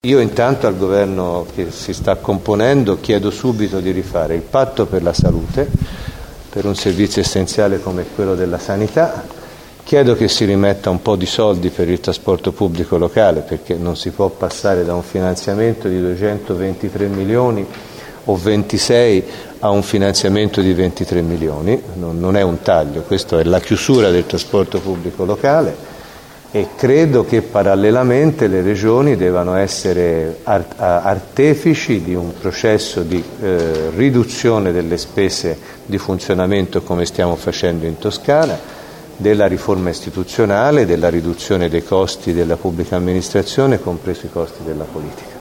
Io intanto al governo che si sta componendo chiedo subito di rifare il patto per la salute, per un servizio essenziale come quello della sanità. Chiedo che si rimetta un po' di soldi per il trasporto pubblico locale, perché non si può passare da un finanziamento di 223 milioni o 26 a un finanziamento di 23 milioni. Non è un taglio, questo è la chiusura del trasporto pubblico locale. E credo che parallelamente le regioni devono essere artefici di un processo di riduzione delle spese di funzionamento, come stiamo facendo in Toscana, della riforma istituzionale, della riduzione dei costi della pubblica amministrazione, compresi i costi della politica.